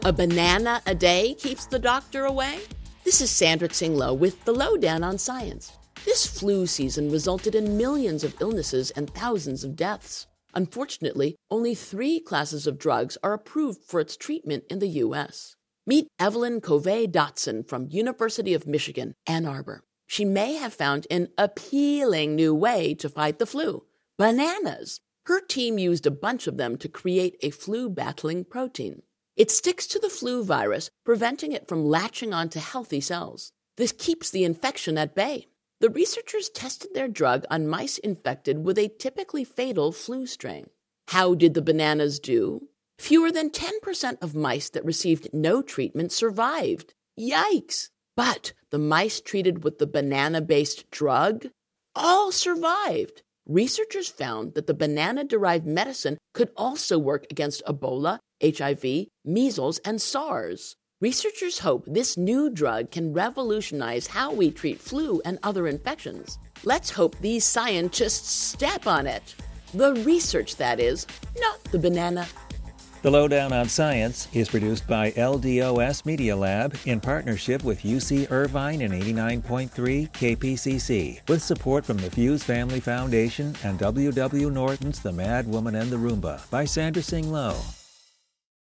A banana a day keeps the doctor away? This is Sandra Tsing Loh with the Lowdown on Science. This flu season resulted in millions of illnesses and thousands of deaths. Unfortunately, only 3 classes of drugs are approved for its treatment in the U.S. Meet Evelyn Covey-Dotson from University of Michigan, Ann Arbor. She may have found an appealing new way to fight the flu: bananas. Her team used a bunch of them to create a flu-battling protein. It sticks to the flu virus, preventing it from latching onto healthy cells. This keeps the infection at bay. The researchers tested their drug on mice infected with a typically fatal flu strain. How did the bananas do? Fewer than 10% of mice that received no treatment survived. Yikes! But the mice treated with the banana-based drug all survived. Researchers found that the banana-derived medicine could also work against Ebola, HIV, measles, and SARS. Researchers hope this new drug can revolutionize how we treat flu and other infections. Let's hope these scientists step on it. The research, that is, not the banana. The Lowdown on Science is produced by LDOS Media Lab in partnership with UC Irvine and 89.3 KPCC, with support from the Fuse Family Foundation and W.W. Norton's The Mad Woman and the Roomba by Sandra Tsing Loh.